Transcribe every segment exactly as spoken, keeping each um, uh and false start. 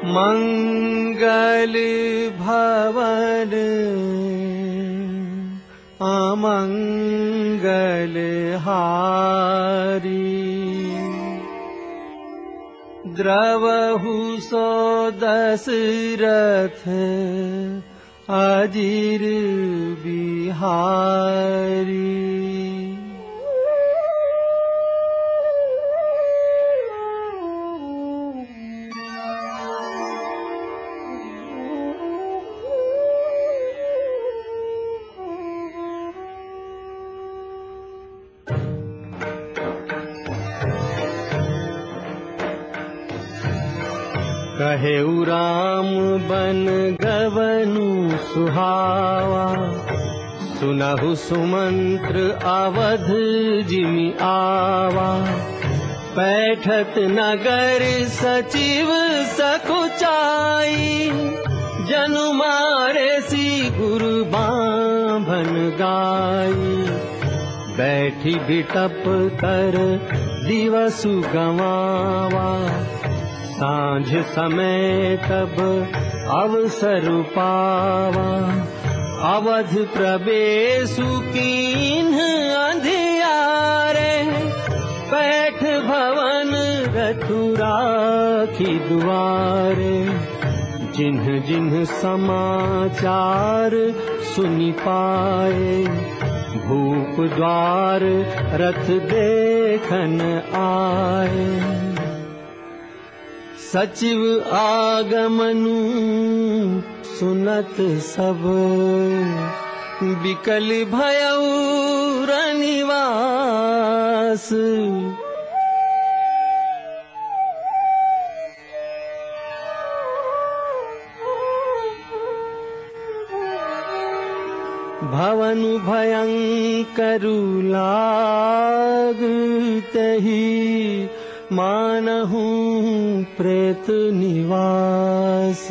मंगल भवन अमंगल हारी, द्रवहु सो दशरथ अजीर बिहारी। कहेउ राम बन गवनु सुहावा, सुनहु सुमंत्र अवध जिमि आवा। पैठत नगर सचिव सकुचाई, जनु मारे सी गुरु बांभन गाई। बैठी बिटप कर दिवसु गवावा, सांझ समय तब अवसर पावा। अवध प्रवेशु कीन्ह अंधियारे, पैठ भवन रथु राखी दुआरे। जिन्ह जिन्ह समाचार सुनि पाए, भूप द्वार रथ देखन आए। सचिव आगमनु सुनत सब, बिकल भयउ रनिवास। भवनु भयंकरु लागतहि, मानहु प्रेत निवास।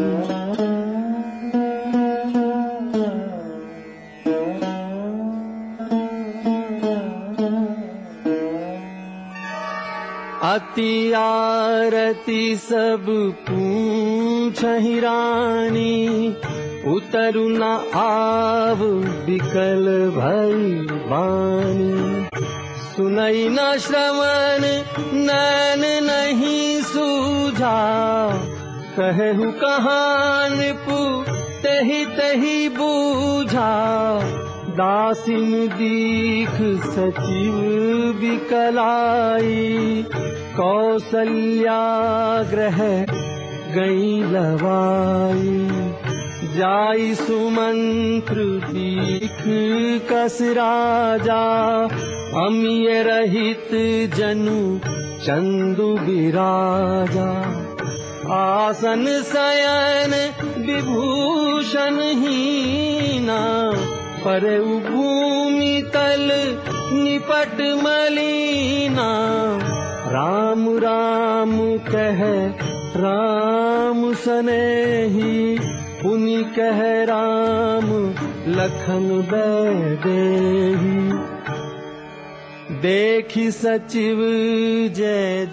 अति आरती सब पूछहि रानी, उतरु न आव बिकल भई बानी। सुनई न श्रवण नैन नहीं सूझा, कहु कहान पु तहि तहि बूझा। दासिन दीख सचिव बिकलाई, कौसल्या ग्रह गई लवाई। जाई सुमंत्र दीख कस राजा, अमिय रहित जनु चंदु बिराजा। आसन शयन विभूषण हीना, परउ भूमि तल निपट मलीना। राम राम कह राम सनेही, पुनि कह राम लखन बैदेही। देखि सचिव जय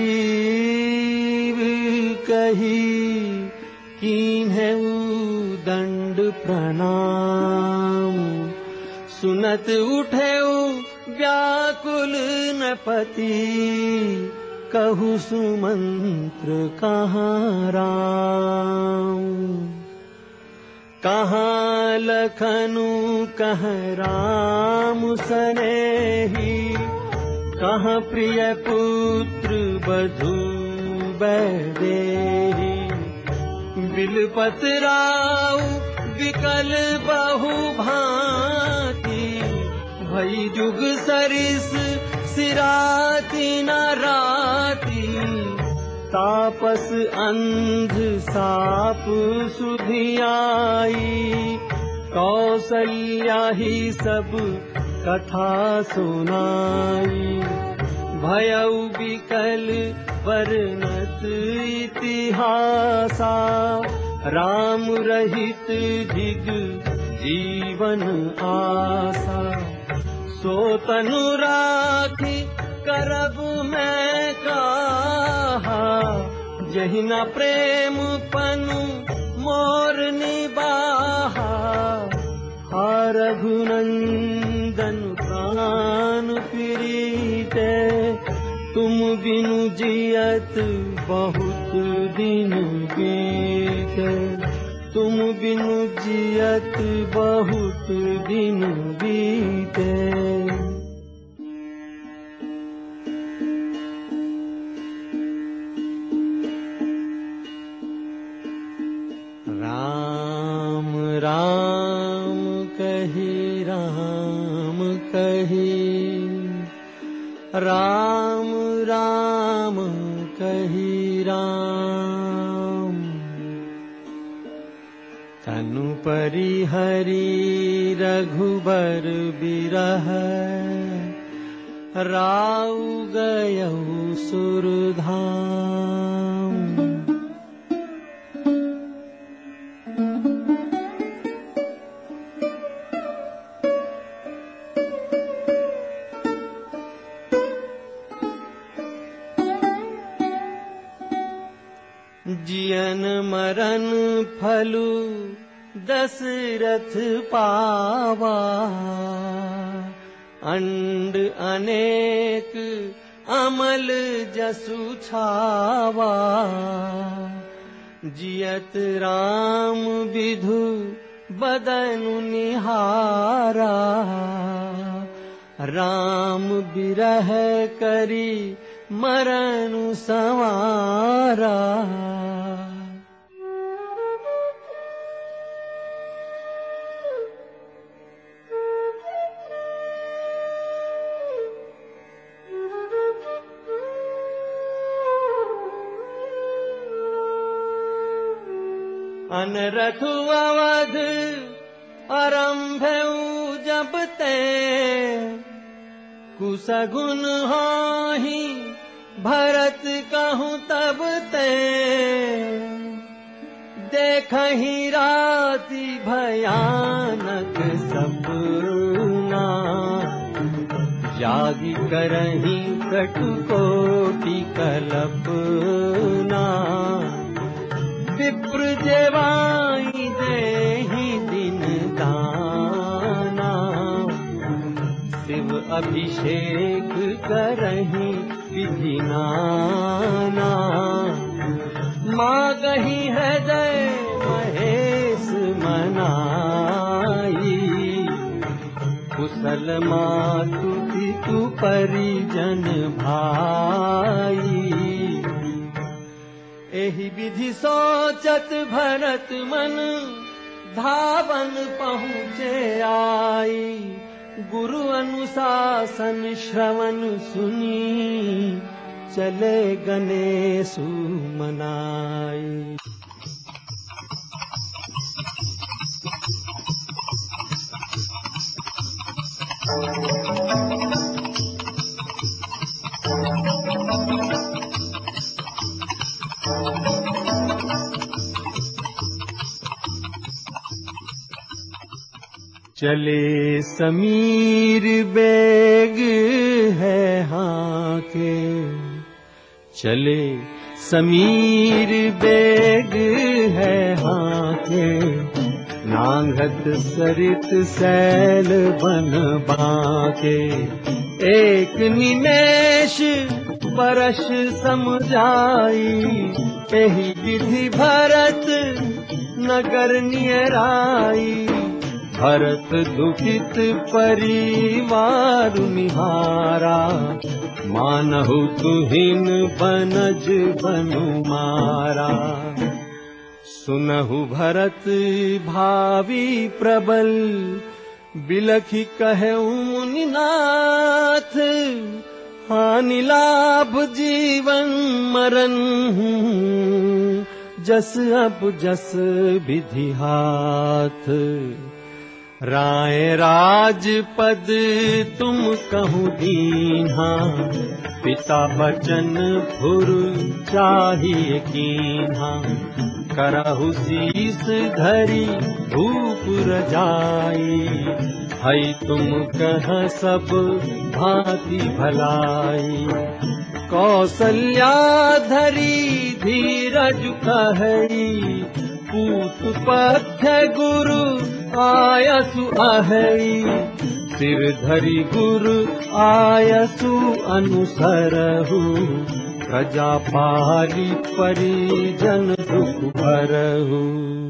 जीव कही, कीन्हउ दंड प्रणाम। सुनत उठेउ व्याकुल नपति, कहु सुमंत्र कहाँ राम। कहाँ लखनु कह राम सनेही, कहाँ प्रिय पुत्र बधू बैदेही। बिलपत राउ विकल बहु भांति, भई जुग सरिस सिराती न राती। तापस अंध साप सुधियाई, कौसल्या ही सब कथा सुनाई। भयउ बिकल वर्णत इतिहासा, राम रहित जिग जीवन आसा। सो तनु राखी करब मैं काहा, यही न प्रेम पनु मोर निबाहा, हा रघुनंदन प्राण प्रीते, तुम बिनु जियत बहुत दिन बीते, तुम बिनु जियत बहुत दिन बीते। राम राम कही राम कही, राम राम कही राम, तनु परिहरि रघुबर बिरह, राउ गयउ सुरधाम। जियन मरन फलु दशरथ पावा, अंड अनेक अमल जसु छावा, जियत राम विधु बदनु निहारा, राम बिरह करी मरनु संवारा। अनरथु अवध आरंभऊ जब ते, कुसगुन हाहि भरत कहूँ तब ते, देखहि राति भयानक सपना, जागी करहि कटुकोटि कल्पना, विप्र जेवाई देहि दिन दाना, शिव अभिषेक करहि विधि नाना, मागहि हृदय महेश मनाई, कुशल मातु पितु परिजन भाई, एहि विधि सोचत भरत मन, धावन पहुँचे आई, गुरु अनुशासन श्रवण सुनी, चले गणेशु मनाई। चले समीर बेग है हाके, चले समीर बेग है हाके, नांगत सरित सैल बन बाके, एक निमेष परश समझाई, एहि विधि भरत नगर नियराई, भरत दुखित परिवार निहारा, मानहु तुहिन बनज बनु मारा, सुनहु भरत भावी प्रबल, बिलखि कहऊ मुनिनाथ, हानि लाभ जीवन मरण, जस अब जस विधि हाथ, राय राजपद तुम कहूँ दीन्हा, पिता बचन फुर चाहिए कीन्हा, करहु शीस धरी भूप रजाई, हई तुम कह सब भांति भलाई। कौसल्या धरी धीरज कहई, पूत पथ्य गुरु आयसु अहई। सिर धरि गुरु आयसु अनुसरहु, प्रजा पाली परिजन दुख भरहु।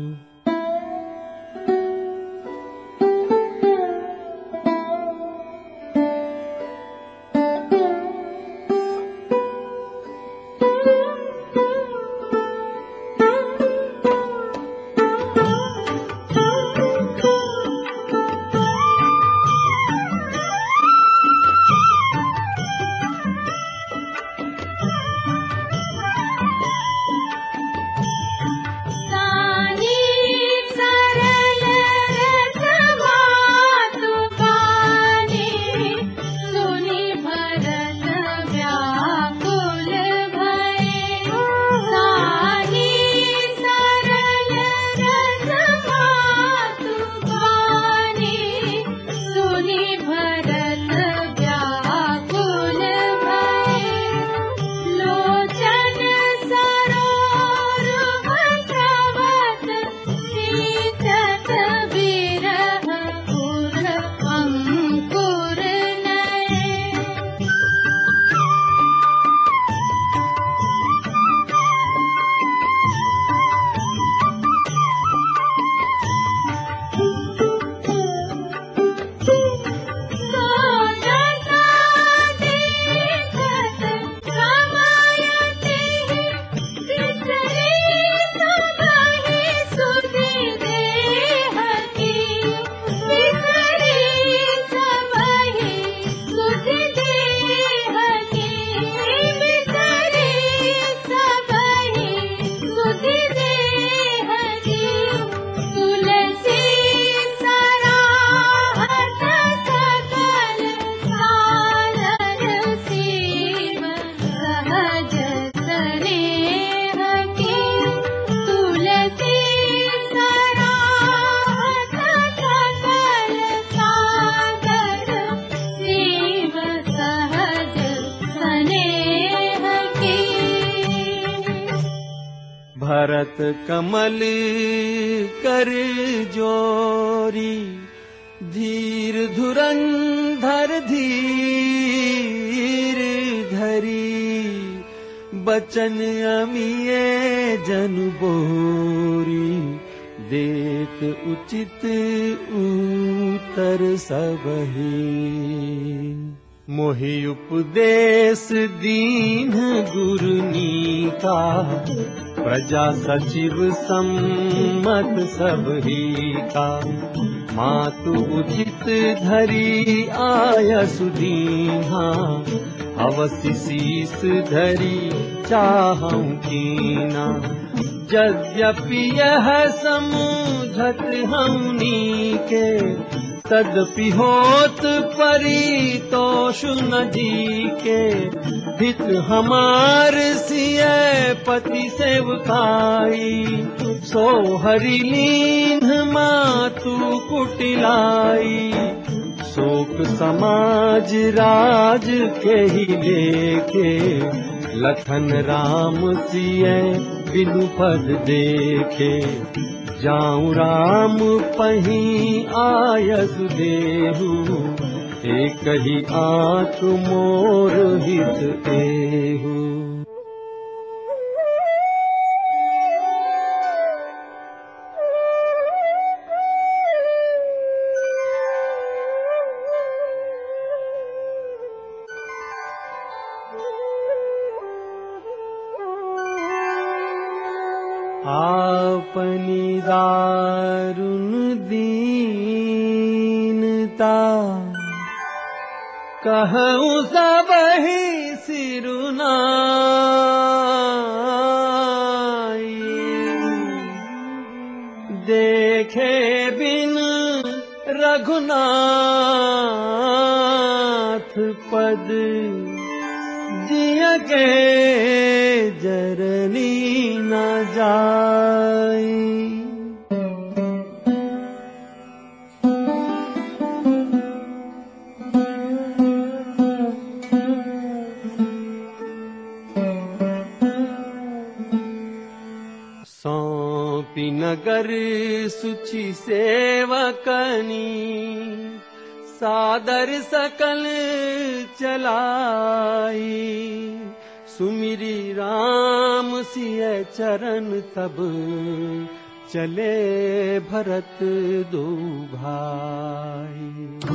भरत कमल कर जोरी, धीर धुरंधर धीर धरी। बचन अमिये जन बोरी, देत उचित उत्तर सबही। मोहि उपदेश दीन गुरु नीका, प्रजा सचिव सम्मत सबही का। मातु उचित धरी आयसु दीन्हा, अवसि शीस धरी चाहूं कीना। यद्यपि यह समझत हमनी के, तदपि होत परितोष न जी के। हित हमार सिय पति सेवकाई, सो हरि लीन मातु कुटिलाई। शोक समाज राज के ही लेके, लखन राम सिय बिनु पद देखे। जाऊं राम पही आयसु देहु, एक ही आंख मोर हित एहु। आपनी दारुण दीनता, कहूँ सबहि सिरुनाई। देखे बिन रघुनाथ पद, जिय के जरनी न जाई। नगर सुचि सेवकनी सादर सकल चलाई। सुमिरी राम सिय चरण तब चले भरत दो भाई।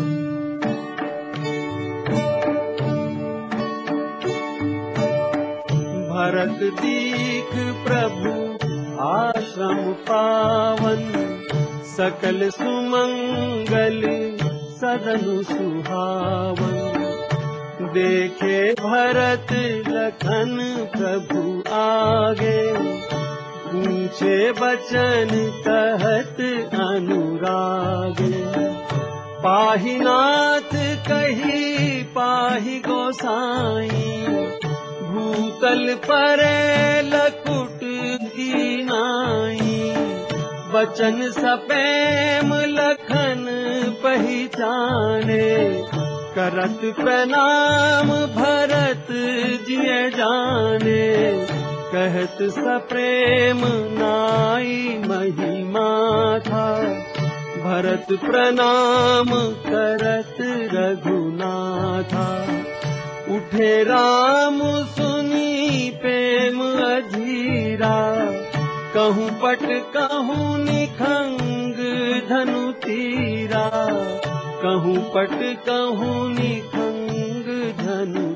भरत दीख प्रभु आश्रम पावन सकल सुमंगल सदन सुहावन। देखे भरत लखन प्रभु आगे पूछे बचन कहत अनुरागे। पाहि नाथ कही पाहि गोसाई भूतल परे लकुट कीनाई। बचन सपेम लखन पहचाने करत प्रणाम भरत जिय जाने। कहत सप्रेम नाई महिमा था भरत प्रणाम करत रघुनाथा। उठे राम सुनी प्रेम अधीरा कहूँ पट कहूँ निखंग धनु तीरा। कहूँ पट कहूँ निखंग धनु